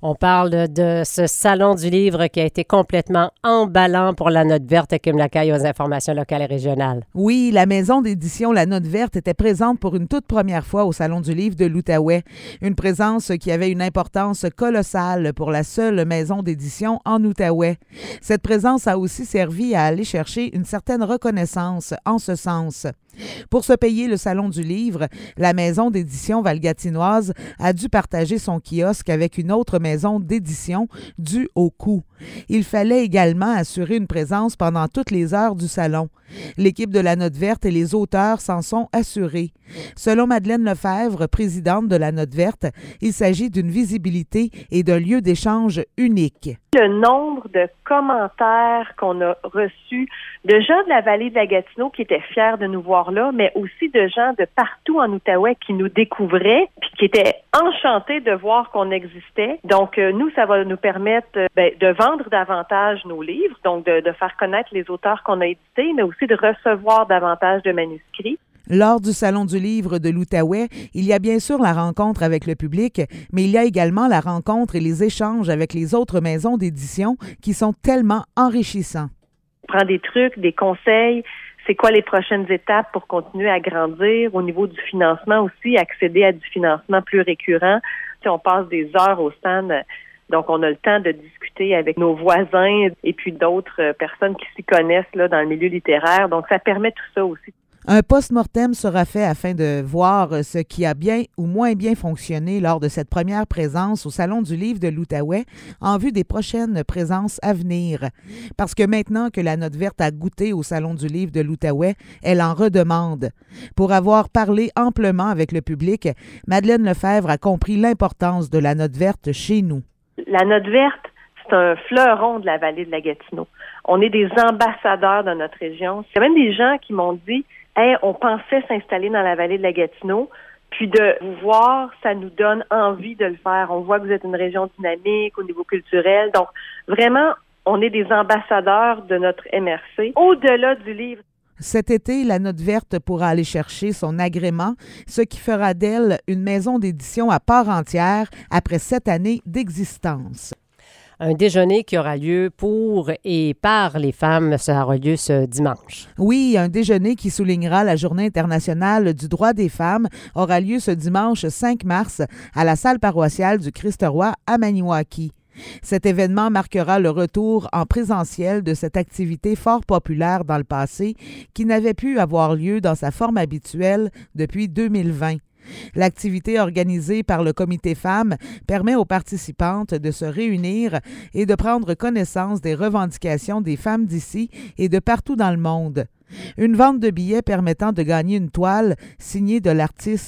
On parle de ce salon du livre qui a été complètement emballant pour la Note verte qui me l'accueille aux informations locales et régionales. Oui, la maison d'édition La Note verte était présente pour une toute première fois au Salon du livre de l'Outaouais. Une présence qui avait une importance colossale pour la seule maison d'édition en Outaouais. Cette présence a aussi servi à aller chercher une certaine reconnaissance en ce sens. Pour se payer le Salon du livre, la maison d'édition valgatinoise a dû partager son kiosque avec une autre maison d'édition due au coût. Il fallait également assurer une présence pendant toutes les heures du salon. L'équipe de la Note verte et les auteurs s'en sont assurés. Selon Madeleine Lefebvre, présidente de la Note verte, il s'agit d'une visibilité et d'un lieu d'échange unique. Le nombre de commentaires qu'on a reçus de gens de la vallée de la Gatineau qui étaient fiers de nous voir là, mais aussi de gens de partout en Outaouais qui nous découvraient puis qui étaient enchantés de voir qu'on existait. Donc, nous, ça va nous permettre de vendre davantage nos livres, donc de faire connaître les auteurs qu'on a édités, mais aussi de recevoir davantage de manuscrits. Lors du Salon du livre de l'Outaouais, il y a bien sûr la rencontre avec le public, mais il y a également la rencontre et les échanges avec les autres maisons d'édition qui sont tellement enrichissants. On prend des trucs, des conseils, c'est quoi les prochaines étapes pour continuer à grandir, au niveau du financement aussi, accéder à du financement plus récurrent. Si on passe des heures au stand, donc on a le temps de discuter avec nos voisins et puis d'autres personnes qui s'y connaissent là, dans le milieu littéraire. Donc ça permet tout ça aussi. Un post-mortem sera fait afin de voir ce qui a bien ou moins bien fonctionné lors de cette première présence au Salon du livre de l'Outaouais en vue des prochaines présences à venir. Parce que maintenant que la Note verte a goûté au Salon du livre de l'Outaouais, elle en redemande. Pour avoir parlé amplement avec le public, Madeleine Lefebvre a compris l'importance de la Note verte chez nous. La Note verte, c'est un fleuron de la vallée de la Gatineau. On est des ambassadeurs de notre région. Il y a même des gens qui m'ont dit hey, on pensait s'installer dans la vallée de la Gatineau, puis de vous voir, ça nous donne envie de le faire. On voit que vous êtes une région dynamique au niveau culturel. Donc, vraiment, on est des ambassadeurs de notre MRC. Au-delà du livre. Cet été, la Note verte pourra aller chercher son agrément, ce qui fera d'elle une maison d'édition à part entière après 7 années d'existence. Un déjeuner qui aura lieu pour et par les femmes, ça aura lieu ce dimanche. Oui, un déjeuner qui soulignera la Journée internationale du droit des femmes aura lieu ce dimanche 5 mars à la salle paroissiale du Christ-Roi à Maniwaki. Cet événement marquera le retour en présentiel de cette activité fort populaire dans le passé qui n'avait pu avoir lieu dans sa forme habituelle depuis 2020. L'activité organisée par le Comité Femmes permet aux participantes de se réunir et de prendre connaissance des revendications des femmes d'ici et de partout dans le monde. Une vente de billets permettant de gagner une toile signée de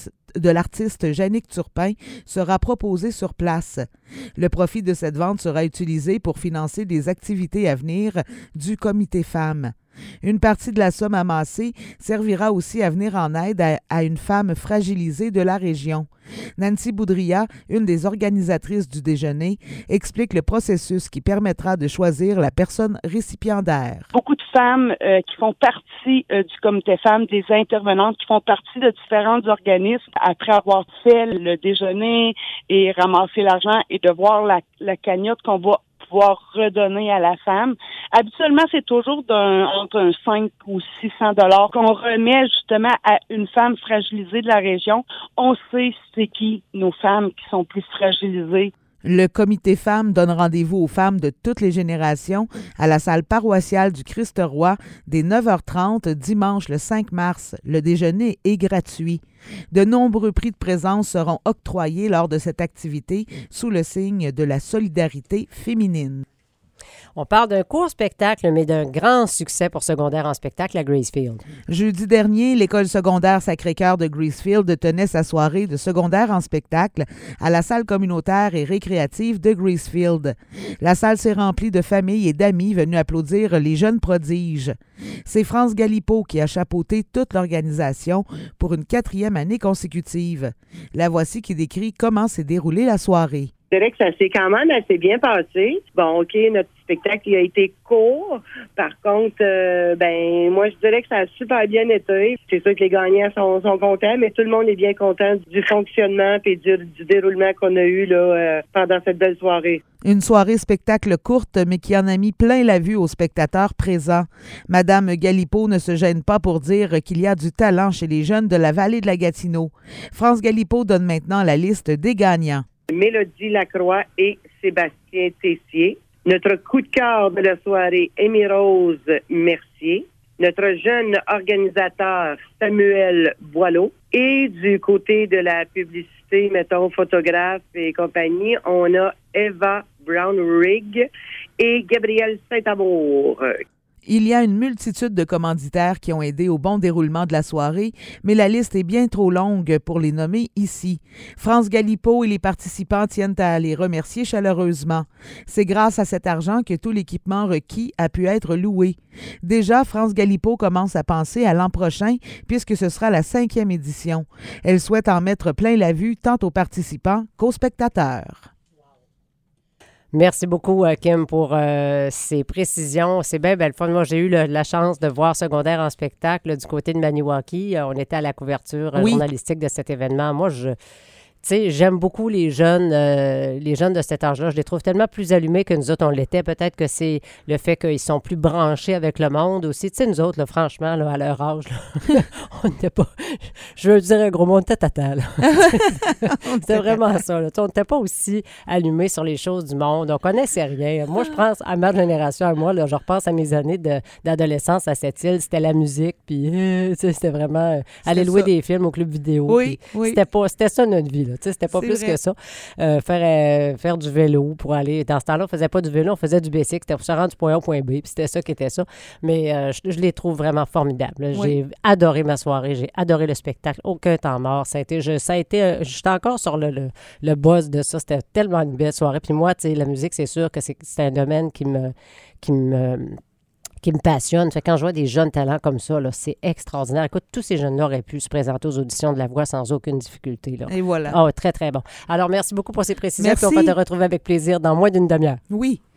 l'artiste Jannick Turpin sera proposée sur place. Le profit de cette vente sera utilisé pour financer des activités à venir du Comité Femmes. Une partie de la somme amassée servira aussi à venir en aide à une femme fragilisée de la région. Nancy Boudria, une des organisatrices du déjeuner, explique le processus qui permettra de choisir la personne récipiendaire. Beaucoup de femmes qui font partie du Comité Femmes, des intervenantes qui font partie de différents organismes, après avoir fait le déjeuner et ramasser l'argent et de voir la cagnotte qu'on va pouvoir redonner à la femme. Habituellement, c'est toujours entre un 5 ou 600 $ qu'on remet justement à une femme fragilisée de la région. On sait c'est qui nos femmes qui sont plus fragilisées. Le Comité Femmes donne rendez-vous aux femmes de toutes les générations à la salle paroissiale du Christ-Roi dès 9h30 dimanche le 5 mars. Le déjeuner est gratuit. De nombreux prix de présence seront octroyés lors de cette activité sous le signe de la solidarité féminine. On parle d'un court spectacle, mais d'un grand succès pour secondaire en spectacle à Gracefield. Jeudi dernier, l'école secondaire Sacré-Cœur de Gracefield tenait sa soirée de secondaire en spectacle à la salle communautaire et récréative de Gracefield. La salle s'est remplie de familles et d'amis venus applaudir les jeunes prodiges. C'est France Galipeau qui a chapeauté toute l'organisation pour une 4e année consécutive. La voici qui décrit comment s'est déroulée la soirée. Je dirais que ça s'est quand même assez bien passé. Bon, OK, notre spectacle il a été court. Par contre, moi, je dirais que ça a super bien été. C'est sûr que les gagnants sont contents, mais tout le monde est bien content du fonctionnement et du déroulement qu'on a eu là, pendant cette belle soirée. Une soirée spectacle courte, mais qui en a mis plein la vue aux spectateurs présents. Madame Galipeau ne se gêne pas pour dire qu'il y a du talent chez les jeunes de la vallée de la Gatineau. France Galipeau donne maintenant la liste des gagnants. Mélodie Lacroix et Sébastien Tessier. Notre coup de cœur de la soirée, Amy-Rose Mercier. Notre jeune organisateur, Samuel Boileau. Et du côté de la publicité, mettons, photographe et compagnie, on a Eva Brown-Rigg et Gabriel Saint-Amour. Il y a une multitude de commanditaires qui ont aidé au bon déroulement de la soirée, mais la liste est bien trop longue pour les nommer ici. France Galipeau et les participants tiennent à les remercier chaleureusement. C'est grâce à cet argent que tout l'équipement requis a pu être loué. Déjà, France Galipeau commence à penser à l'an prochain, puisque ce sera la 5e édition. Elle souhaite en mettre plein la vue tant aux participants qu'aux spectateurs. Merci beaucoup, Kim, pour ces précisions. C'est bien le fun. Moi, j'ai eu la chance de voir Secondaire en spectacle du côté de Maniwaki. On était à la couverture journalistique de cet événement. Moi, tu sais, j'aime beaucoup les jeunes de cet âge-là. Je les trouve tellement plus allumés que nous autres, on l'était. Peut-être que c'est le fait qu'ils sont plus branchés avec le monde aussi. Tu sais, nous autres, là, franchement, là, à leur âge, là, on n'était pas... Je veux dire un gros mot, on était tata, là. C'était vraiment ça, là. On n'était pas aussi allumés sur les choses du monde. On connaissait rien. Moi, je pense à ma génération, à moi, là, je repense à mes années d'adolescence à cette île. C'était la musique, puis c'était vraiment aller louer des films au club vidéo. Oui. C'était ça notre vie, là. C'était pas plus que ça. Faire du vélo pour aller... Dans ce temps-là, on faisait pas du vélo, on faisait du basic. C'était pour se rendre du point A au point B. Puis c'était ça qui était ça. Mais je les trouve vraiment formidables. Oui. J'ai adoré ma soirée. J'ai adoré le spectacle. Aucun temps mort. J'étais encore sur le buzz de ça. C'était tellement une belle soirée. Puis moi, la musique, c'est sûr que c'est un domaine qui me passionne. Fait quand je vois des jeunes talents comme ça, là, c'est extraordinaire. Écoute, tous ces jeunes-là auraient pu se présenter aux auditions de La Voix sans aucune difficulté. Là. Et voilà. Ah, très, très bon. Alors, merci beaucoup pour ces précisions. Merci. Puis on va te retrouver avec plaisir dans moins d'une demi-heure. Oui.